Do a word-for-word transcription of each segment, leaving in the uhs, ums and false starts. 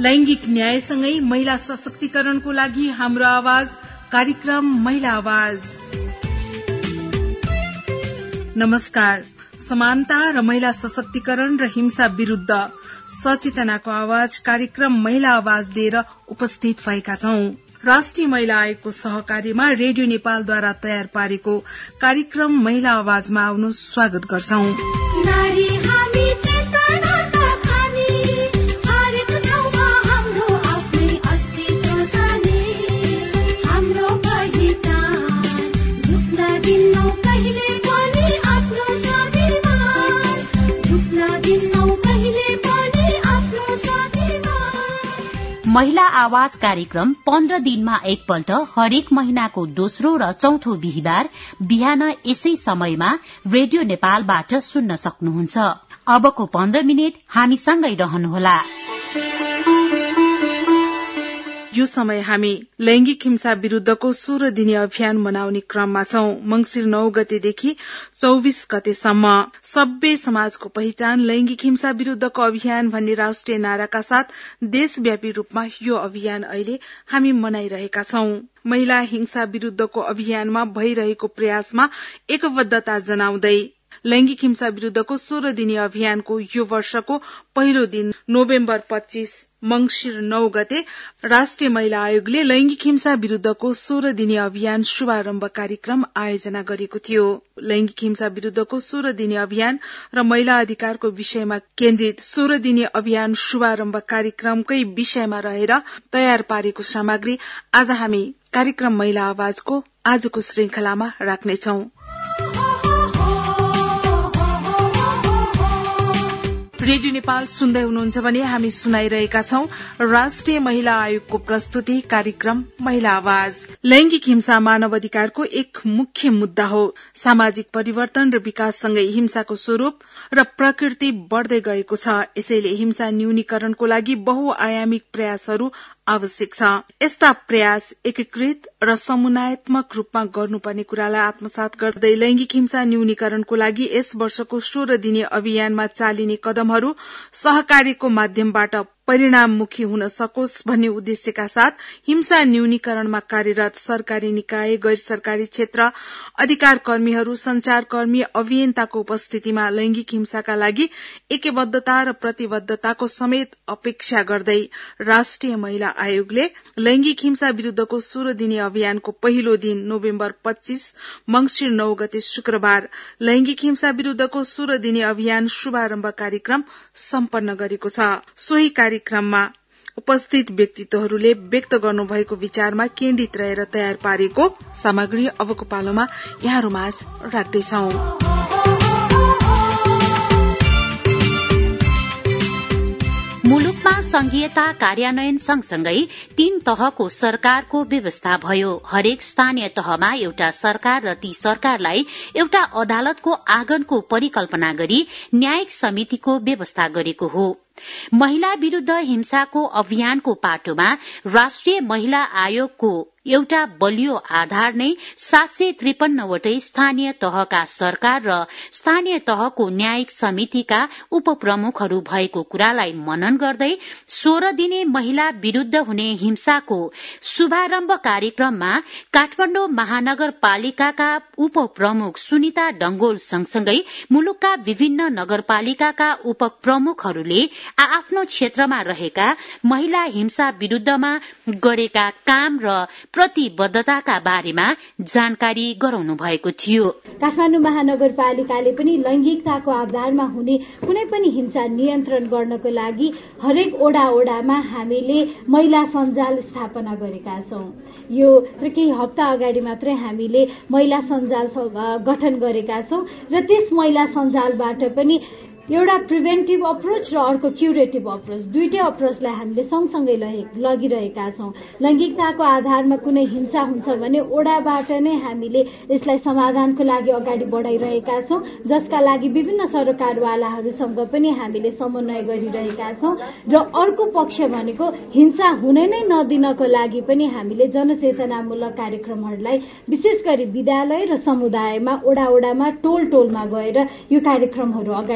लैंगिक न्यायसँगै महिला सशक्तिकरणको लागि हाम्रो आवाज कार्यक्रम महिला आवाज। नमस्कार। समानता र महिला सशक्तिकरण र हिंसा विरूद्ध सचेतनाको आवाज कार्यक्रम महिला आवाज लिएर उपस्थित भएका छौं। राष्ट्रिय महिला आयोगको सहकार्यमा रेडियो नेपालद्वारा तयार पारेको कार्यक्रम महिला आवाजमा आउनु स्वागत गर्छौं। महिला आवाज कार्यक्रम पन्ध्र दिनमा एकपल्ट हरेक महिनाको दोस्रो र चौथो बिहिबार बिहान यसै समयमा रेडियो नेपालबाट सुन्न सक्नुहुन्छ। अबको पन्ध्र मिनट हामीसँगै रहनुहोला। यो समय हामी लैंगिक हिंसा विरूद्धको सोह्र दिने अभियान मनाउने क्रममा छौं। मंगिर नौ गतेदेखि चौबीस गतेसम्म सभ्य समाजको पहिचान लैंगिक हिंसा विरूद्धको अभियान भन्ने राष्ट्रिय नाराका साथ देशव्यापी रूपमा यो अभियान अहिले हामी मनाइरहेका छौं। महिला हिंसा विरूद्धको अभियानमा भइरहेको प्रयासमा एकबद्धता जनाउँदै लैंगिक हिंसा विरूद्धको सोह्र दिने अभियानको यो वर्षको पहिलो दिन नोभेम्बर पच्चीस मंगिर नौ गते राष्ट्रिय महिला आयोगले लैंगिक हिंसा विरूद्धको सोह्र दिने अभियान शुभारम्भ कार्यक्रम आयोजना गरेको थियो। लैंगिक हिंसा विरूद्धको सोह्र दिने अभियान र महिला अधिकारको विषयमा केन्द्रित सोह्र दिने अभियान शुभारम्भ कार्यक्रमकै विषयमा रहेर तयार पारेको सामग्री आज हामी कार्यक्रम महिला आवाजको आजको श्रृंखलामा राख्नेछौं। रेडियो नेपाल सुन्दै हुनुहुन्छ भने हामी सुनाइरहेका छौं राष्ट्रिय महिला आयोगको प्रस्तुति कार्यक्रम महिला आवाज। लैंगिक हिंसा मानव अधिकारको एक मुख्य मुद्दा हो। सामाजिक परिवर्तन र विकाससँगै हिंसाको स्वरूप र प्रकृति बढ़दै गएको छ। यसैले हिंसा न्यूनीकरणको लागि बहुआयामिक प्रयासहरू आवश्यक छ। यस्ता प्रयास एकीकृत र समन्वयात्मक रूपमा गर्नुपर्ने कुरालाई आत्मसात गर्दै लैंगिक हिंसा न्यूनीकरणको लागि यस वर्षको सोह्र दिने अभियानमा चालिने कदमहरू सहकार्यको माध्यमबाट परिणाममुखी हुन सकोस् भन्ने उद्देश्यका साथ हिंसा न्यूनीकरणमा कार्यरत सरकारी निकाय, गैर सरकारी क्षेत्र, अधिकार कर्मीहरू, संचारकर्मी, अभियन्ताको उपस्थितिमा लैंगिक हिंसाका लागि एकबद्धता र प्रतिबद्धताको समेत अपेक्षा गर्दै राष्ट्रिय महिला आयोगले लैंगिक हिंसा विरूद्धको सोह्र दिने अभियानको पहिलो दिन नोभेम्बर पच्चीस मंगिर नौ गते शुक्रबार लैंगिक हिंसा विरूद्धको सोह्र दिने अभियान शुभारम्भ कार्यक्रम सम्पन्न गरेको छ। सोही कार्यक्रममा उपस्थित व्यक्तित्वहरूले व्यक्त गर्नुभएको विचारमा केन्द्रित रहेर तयार पारेको सामग्री अबको पालोमा यहाँहरूमाझ राख्दैछौं। मुलुकमा संघीयता कार्यान्वयन सँगसँगै तीन तहको सरकारको व्यवस्था भयो। हरेक स्थानीय तहमा एउटा सरकार र ती सरकारलाई एउटा अदालतको आँगनको परिकल्पना गरी न्यायिक समितिको व्यवस्था गरेको हो। महिला विरूद्ध हिंसाको अभियानको पाटोमा राष्ट्रिय महिला आयोगको एउटा बलियो आधार नै सात सय त्रिपन्नवटै स्थानीय तहका सरकार र स्थानीय तहको न्यायिक समितिका उपप्रमुखहरू भएको कुरालाई मनन गर्दै सोह्र दिने महिला विरूद्ध हुने हिंसाको शुभारम्भ कार्यक्रममा काठमाडौँ महानगरपालिकाका उपप्रमुख सुनिता डंगोल सँगसँगै मुलुकका विभिन्न नगरपालिकाका उपप्रमुखहरूले आफ्नो क्षेत्रमा रहेका महिला हिंसा विरूद्धमा गरेका काम र प्रतिबद्धताका बारेमा जानकारी गराउनु भएको थियो। काठमाडौँ महानगरपालिकाले पनि लैंगिकताको आधारमा हुने कुनै पनि हिंसा नियन्त्रण गर्नको लागि हरेक ओडा ओडामा हामीले महिला सञ्जाल स्थापना गरेका छौं। यो केही हप्ता अगाडि मात्रै हामीले महिला सञ्जाल गठन गरेका छौं र त्यस महिला सञ्जालबाट पनि एउटा प्रिभेन्टिभ अप्रोच र अर्को क्युरेटिभ अप्रोच दुईटै अप्रोचलाई हामीले सँगसँगै लगिरहेका छौं। लैंगिकताको आधारमा कुनै हिंसा हुन्छ भने ओडाबाट नै हामीले यसलाई समाधानको लागि अगाडि बढाइरहेका छौं, जसका लागि विभिन्न सरकारवालाहरूसँग पनि हामीले समन्वय गरिरहेका छौं। र अर्को पक्ष भनेको हिंसा हुनै नै नदिनको लागि पनि हामीले जनचेतनामूलक कार्यक्रमहरूलाई विशेष गरी विद्यालय र समुदायमा ओडा ओडामा टोल टोलमा गएर यो कार्यक्रमहरू अगाडि बढाइ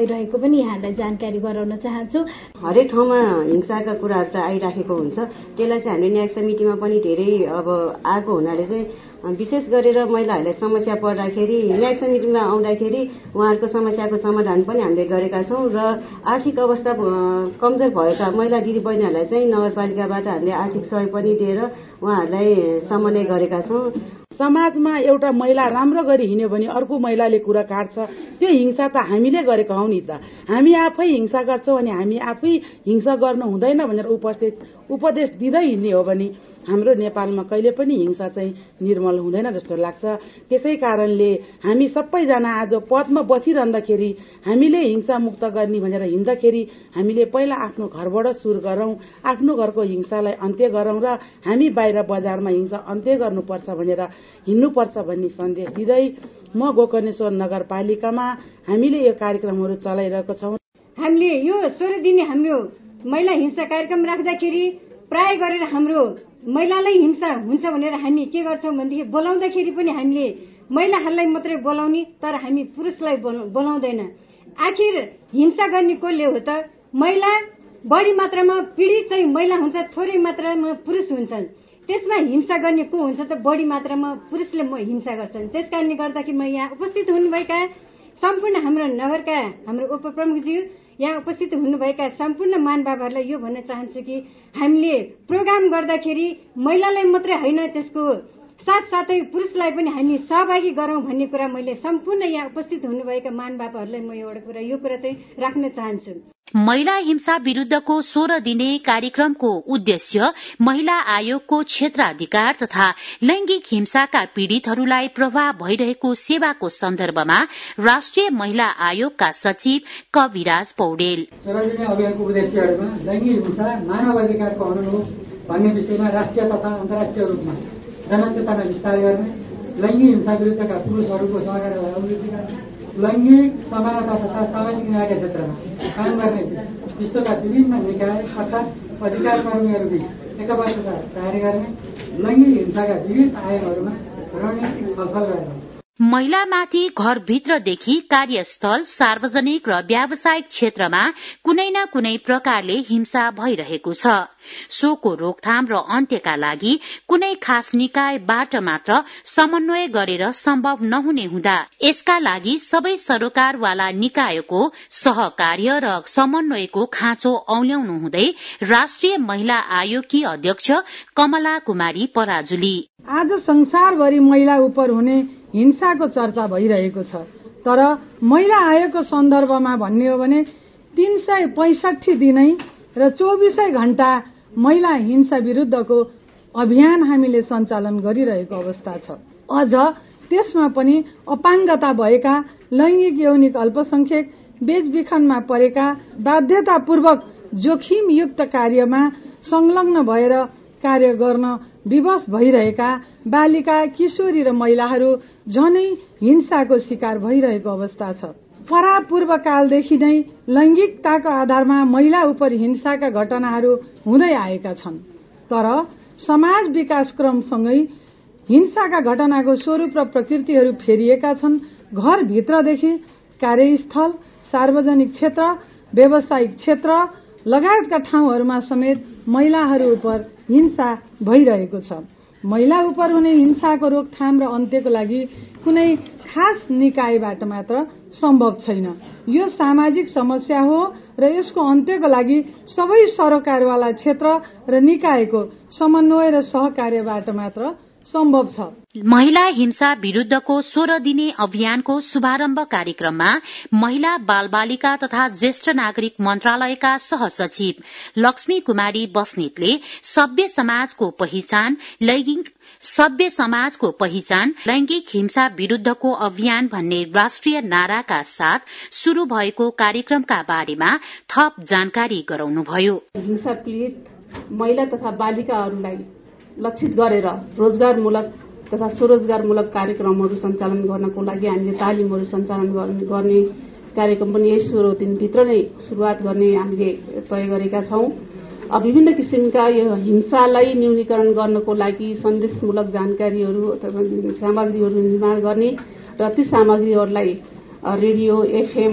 भइरहेको पनि यहाँलाई जानकारी गराउन चाहन्छु। हरेक ठाउँमा हिंसाका कुराहरू त आइराखेको हुन्छ, त्यसलाई चाहिँ हामीले न्याय समितिमा पनि धेरै अब आएको हुनाले चाहिँ विशेष गरेर महिलाहरूलाई समस्या पर्दाखेरि न्याय समितिमा आउँदाखेरि उहाँहरूको समस्याको समाधान पनि हामीले गरेका छौँ र आर्थिक अवस्था कमजोर भएका महिला दिदीबहिनीहरूलाई चाहिँ नगरपालिकाबाट हामीले आर्थिक सहयोग पनि दिएर उहाँहरूलाई समन्वय गरेका छौँ। समाजमा एउटा महिला राम्रो गरी हिँड्यो भने अर्को महिलाले कुरा काट्छ, त्यो हिंसा त हामीले गरेका हौ नि त। हामी आफै हिंसा गर्छौँ अनि हामी आफै हिंसा गर्नु हुँदैन भनेर उपदेश उपदेश दिँदै हिँड्ने हो भने हाम्रो नेपालमा कहिले पनि हिंसा चाहिँ निर्मल हुँदैन जस्तो लाग्छ। त्यसै कारणले हामी सबैजना आज पदमा बसिरहँदाखेरि हामीले हिंसा मुक्त गर्ने भनेर हिँड्दाखेरि हामीले पहिला आफ्नो घरबाट सुरु गरौं, आफ्नो घरको हिंसालाई अन्त्य गरौं र हामी बाहिर बजारमा हिंसा अन्त्य गर्नुपर्छ भनेर हिँड्नुपर्छ भन्ने सन्देश दिँदै म गोकर्णेश्वर नगरपालिकामा हामीले यो कार्यक्रमहरू चलाइरहेको छौं। हामीले यो सोह्र दिने हाम्रो महिला हिंसा कार्यक्रम राख्दाखेरि प्राय गरेर हाम्रो महिलालाई हिंसा हुन्छ भनेर हामी के गर्छौं भनेदेखि बोलाउँदाखेरि पनि हामीले महिलाहरूलाई मात्रै बोलाउने, तर हामी पुरुषलाई बोलाउँदैन। आखिर हिंसा गर्ने कसले हो त? महिला बढी मात्रामा पीडित चाहिँ महिला हुन्छ, थोरै मात्रामा पुरुष हुन्छन्। त्यसमा हिंसा गर्ने को हुन्छ त? बढी मात्रामा पुरुषले हिंसा गर्छन्। त्यसकारणले गर्दाखेरि म यहाँ उपस्थित हुनुभएका सम्पूर्ण हाम्रो नगरका हाम्रो उपप्रमुखज्यू, यहाँ उपस्थित हुनुभएका सम्पूर्ण महानुभावहरूलाई यो भन्न चाहन्छु कि हामीले प्रोग्राम गर्दाखेरि महिलालाई मात्रै होइन, त्यसको साथसाथै पुरुषलाई पनि हामी सहभागी गरौं भन्ने कुरा मैले सम्पूर्ण यहाँ उपस्थित हुनुभएका महानुभावहरूलाई म एउटा कुरा यो कुरा चाहिँ राख्न चाहन्छु। महिला हिंसा विरूद्धको सोह्र दिने कार्यक्रमको उद्देश्य महिला आयोगको क्षेत्राधिकार तथा लैंगिक हिंसाका पीड़ितहरूलाई प्रभाव भइरहेको सेवाको सन्दर्भमा राष्ट्रिय महिला आयोगका सचिव कविराज पौडेल सोह्र दिने अभियानको उद्देश्यहरूमा लैंगिक हिंसा मानवाधिकारको अनुरूप भन्ने विषयमा राष्ट्रिय तथा अन्तर्राष्ट्रिय रूपमा जनचेतना विस्तार गर्ने, लैंगिक हिंसा विरूद्धका पुरूषहरूको सहकार्यलाई अभिवृद्धि गर्ने, लैंगिक समानता तथा सामाजिक न्यायका क्षेत्रमा काम गर्ने विश्वका विभिन्न निकाय तथा अधिकार कर्मीहरूबीच एकबद्धता कार्य गर्ने, लैंगिक हिंसाका विविध आयामहरूमा रणनीतिक छलफल गर्ने, महिलामाथि घरभित्रदेखि कार्यस्थल, सार्वजनिक र व्यावसायिक क्षेत्रमा कुनै न कुनै प्रकारले हिंसा भइरहेको छ। सोको रोकथाम र अन्त्यका लागि कुनै खास निकायबाट मात्र समन्वय गरेर सम्भव नहुने हुँदा यसका लागि सबै सरोकारवाला निकायको सहकार्य र समन्वयको खाँचो औल्याउनु हुँदै राष्ट्रिय महिला आयोगकी अध्यक्ष कमला कुमारी पराजुली आज संसारभरि महिला उप हुने हिंसाको चर्चा भइरहेको छ, तर महिला आयोगको सन्दर्भमा भन्ने हो भने तीन सय पैंसठी दिनै र चौबिसै घण्टा महिला हिंसा विरूद्धको अभियान हामीले सञ्चालन गरिरहेको अवस्था छ। अझ त्यसमा पनि अपाङ्गता भएका, लैंगिक यौनिक अल्पसंख्यक, बेचबिखनमा परेका, बाध्यतापूर्वक जोखिमयुक्त कार्यमा संलग्न भएर कार्य गर्न विवश भइरहेका बालिका, किशोरी र महिलाहरू झनै हिंसाको शिकार भइरहेको अवस्था छ। परापूर्व कालदेखि नै लैंगिकताको आधारमा महिला उप हिंसाका घटनाहरू हुँदै आएका छन्, तर समाज विकास क्रमसँगै हिंसाका घटनाको स्वरूप र प्रकृतिहरू फेरिएका छन्। घरभित्रदेखि कार्यस्थल, सार्वजनिक क्षेत्र, व्यावसायिक क्षेत्र लगायतका ठाउँहरूमा समेत महिलाहरू उप हिंसा भइरहेको छ। महिला उप हुने हिंसाको रोकथाम र अन्त्यको लागि कुनै खास निकायबाट मात्र सम्भव छैन। यो सामाजिक समस्या हो र यसको अन्त्यको लागि सबै सरोकारवाला क्षेत्र र निकायको समन्वय र सहकार्यबाट मात्र सम्भव छ। महिला हिंसा विरूद्धको सोह्र दिने अभियानको शुभारम्भ कार्यक्रममा महिला बाल बालिका तथा ज्येष्ठ नागरिक मन्त्रालयका सहसचिव लक्ष्मी कुमारी बस्नेतले सभ्य समाजको पहिचान लैंगिक सभ्य समाजको पहिचान लैंगिक हिंसा विरूद्धको अभियान भन्ने राष्ट्रिय नाराका साथ शुरू भएको कार्यक्रमका बारेमा थप जानकारी गराउनुभयो। हिंसा पीड़ित महिला तथा बालिकाहरूलाई लक्षित गरेर रोजगारमूलक तथा स्वरोजगारमूलक कार्यक्रमहरू सञ्चालन गर्नको लागि हामीले तालिमहरू सञ्चालन गर्ने कार्यक्रम पनि यही सोह्र दिनभित्र नै शुरूआत गर्ने हामीले तय गरेका छौं। विभिन्न किसिमका यो हिंसालाई न्यूनीकरण गर्नको लागि सन्देशमूलक जानकारीहरू अथवा सामग्रीहरू निर्माण गर्ने र ती सामग्रीहरूलाई रेडियो, एफएम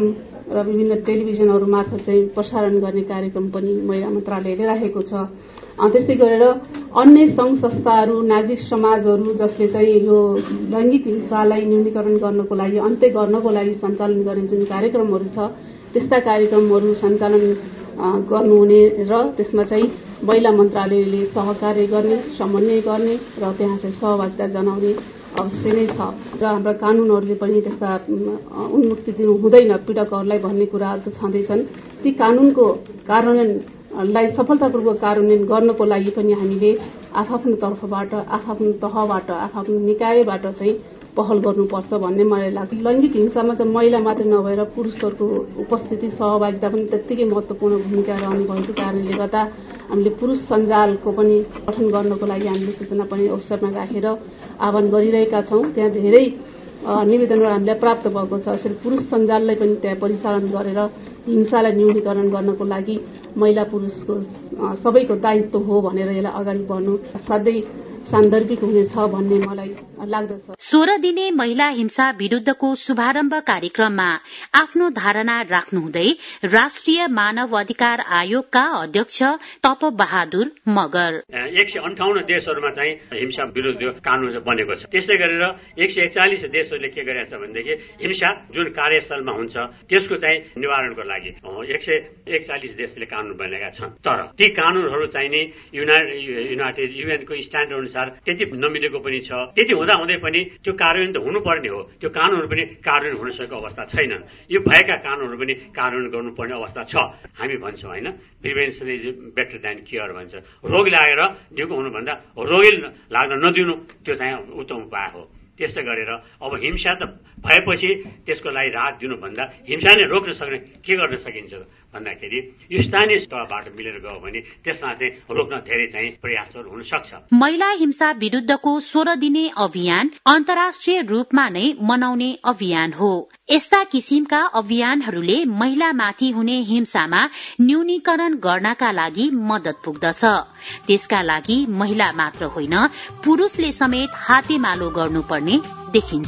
र विभिन्न टेलिभिजनहरू मार्फत चाहिँ प्रसारण गर्ने कार्यक्रम पनि महिला मन्त्रालयले राखेको छ। त्यसै गरेर अन्य संघ संस्थाहरू, नागरिक समाजहरू जसले चाहिँ यो लैङ्गिक हिंसालाई न्यूनीकरण गर्नको लागि, अन्त्य गर्नको लागि सञ्चालन गर्ने जुन कार्यक्रमहरू छ त्यस्ता कार्यक्रमहरू सञ्चालन गर्नुहुने र त्यसमा चाहिँ महिला मन्त्रालयले सहकार्य गर्ने, समन्वय गर्ने र त्यहाँ चाहिँ सहभागिता जनाउने अवश्य नै छ। र हाम्रा कानूनहरूले पनि त्यस्ता उन्मुक्ति दिनु हुँदैन पीडकहरूलाई भन्ने कुराहरू त छँदैछन्। ती कानूनको कार्यान्वयनलाई सफलतापूर्वक कार्यान्वयन गर्नको लागि पनि हामीले आफ्नो तर्फबाट, आफ्नो तहबाट, आफ्नो निकायबाट चाहिँ पहल गर्नुपर्छ भन्ने मलाई लाग्छ। लैङ्गिक हिंसामा चाहिँ महिला मात्र नभएर पुरुषहरूको उपस्थिति, सहभागिता पनि त्यत्तिकै महत्वपूर्ण भूमिका रहने भएको कारणले गर्दा हामीले पुरुष सञ्जालको पनि गठन गर्नको लागि हामीले सूचना पनि अवसरमा राखेर आह्वान गरिरहेका छौं। त्यहाँ धेरै निवेदनहरू हामीलाई प्राप्त भएको छ। यसरी पुरुष सञ्जाललाई पनि त्यहाँ परिचालन गरेर हिंसालाई न्यूनीकरण गर्नको लागि महिला पुरुषको सबैको दायित्व हो भनेर यसलाई अगाडि बढ्नु सधैँ सान्दर्भिक हुनेछ भन्ने मलाई लाग्दछ। सोह्र दिने महिला हिंसा विरूद्धको शुभारम्भ कार्यक्रममा आफ्नो धारणा राख्नुहुँदै राष्ट्रिय मानव अधिकार आयोगका अध्यक्ष तप बहादुर मगर एक सय अन्ठाउन्न देशहरूमा चाहिँ हिंसा विरूद्ध कानून बनेको छ। त्यसै गरेर एक सय एकचालिस देशहरूले के गरेका छ भनेदेखि हिंसा जुन कार्यस्थलमा हुन्छ त्यसको चाहिँ निवारणको लागि एक सय एकचालिस देशले कानून बनेका छन्। तर ती कानूनहरू चाहिँ नि युनाइटेड युएनको स्ट्यान्डर्ड अनुसार त्यति नमिलेको पनि छ। त्यति हुँदा हुँदै पनि त्यो कार्यान्वयन त हुनुपर्ने हो। त्यो कानूनहरू पनि कार्यान्वयन हुन सकेको अवस्था छैनन्। यो भएका कानूनहरू पनि कार्यान्वयन गर्नुपर्ने अवस्था छ। हामी भन्छौँ होइन, prevention is better than cure भन्छ। रोग लागेर निको हुनुभन्दा रोगी लाग्न नदिनु त्यो चाहिँ उत्तम उपाय हो। त्यसै गरेर अब हिंसा त भएपछि त्यसको लागि राहत दिनुभन्दा हिंसा नै रोक्न सक्ने के गर्न सकिन्छ भन्दाखेरि यो स्थानीय तहबाट मिलेर गयो भने त्यसमा चाहिँ रोक्न धेरै चाहिँ प्रयासहरू हुन सक्छ। महिला हिंसा विरूद्धको सोह्र दिने अभियान अन्तर्राष्ट्रिय रूपमा नै मनाउने अभियान हो। यस्ता किसिमका अभियानहरूले महिलामाथि हुने हिंसामा न्यूनीकरण गर्नका लागि मद्दत पुग्दछ। त्यसका लागि महिला मात्र होइन, पुरूषले समेत हातेमालो गर्नुपर्ने देखिन्छ।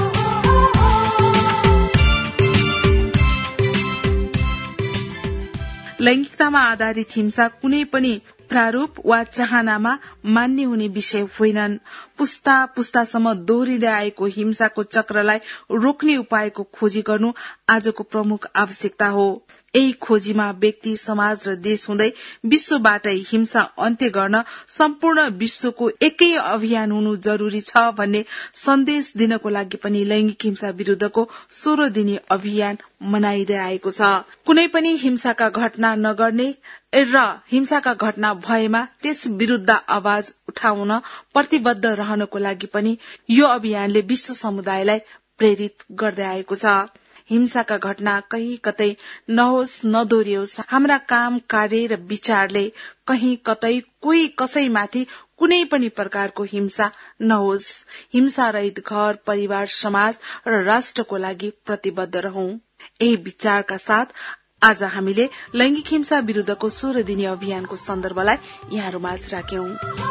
लैंगिकतामा आधारित हिंसा कुनै पनि प्रारूप वा चाहनामा मान्य हुने विषय होइनन्। पुस्ता पुस्तासम्म दोहोरिँदै आएको हिंसाको चक्रलाई रोक्ने उपायको खोजी गर्नु आजको प्रमुख आवश्यकता हो। यही खोजीमा व्यक्ति, समाज र देश हुँदै विश्वबाटै हिंसा अन्त्य गर्न सम्पूर्ण विश्वको एकै अभियान हुनु जरूरी छ भन्ने सन्देश दिनको लागि पनि लैंगिक हिंसा विरूद्धको सोह्र दिने अभियान मनाइँदै आएको छ। कुनै पनि हिंसाका घटना नगर्ने र हिंसाका घटना भएमा त्यस विरूद्ध आवाज उठाउन प्रतिबद्ध रहनको लागि पनि यो अभियानले विश्व समुदायलाई प्रेरित गर्दै आएको छ। हिंसाका घटना कहीँ कतै नहोस्, नदोहोरियोस्। हाम्रा काम, कार्य र विचारले कहीँ कतै कोही कसैमाथि कुनै पनि प्रकारको हिंसा नहोस्। हिंसा रहित घर, परिवार, समाज र राष्ट्रको लागि प्रतिबद्ध रहौं। यही विचारका साथ आज हामीले लैंगिक हिंसा विरूद्धको सोह्र दिने अभियानको सन्दर्भलाई यहाँहरूमाझ राख्यौं।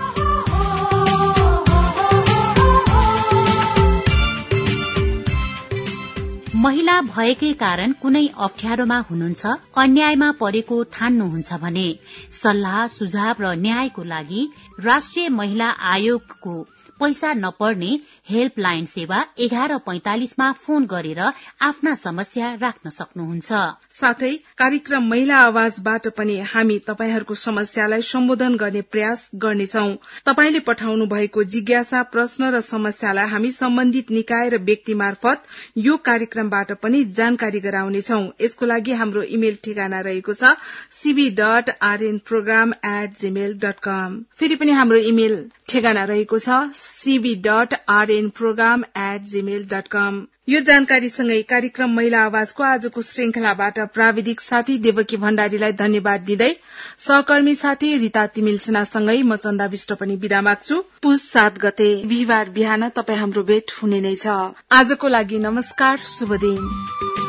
महिला भएकै कारण कुनै अप्ठ्यारोमा हुनुहुन्छ, अन्यायमा परेको ठान्नुहुन्छ भने सल्लाह, सुझाव र न्यायको लागि राष्ट्रिय महिला आयोगको पैसा नपर्ने हेल्पलाइन सेवा एघार पैंतालिसमा फोन गरेर आफ्ना समस्या राख्न सक्नुहुन्छ। साथै कार्यक्रम महिला आवाजबाट पनि हामी तपाईहरूको समस्यालाई सम्बोधन गर्ने प्रयास गर्नेछौ। तपाईले पठाउनु भएको जिज्ञासा, प्रश्न र समस्यालाई हामी सम्बन्धित निकाय र व्यक्ति मार्फत यो कार्यक्रमबाट पनि जानकारी गराउनेछौ। यसको लागि हाम्रो इमेल ठेगाना रहेको छ CB dot RN program at Gmail dot com. फेरि पनि हाम्रो इमेल ठेगाना रहेको छ CB dot RN program at Gmail dot com. यो जानकारीसँगै कार्यक्रम महिला आवाजको आजको श्रृंखलाबाट प्राविधिक साथी देवकी भण्डारीलाई धन्यवाद दिँदै सहकर्मी साथी रिता तिमिलसेनासँगै म चन्दा विष्ट पनि बिदा माग्छु। पुस सात गते बिहिबार बिहान तपाई हाम्रो भेट हुने नै छ। आजको लागि नमस्कार, शुभ दिन।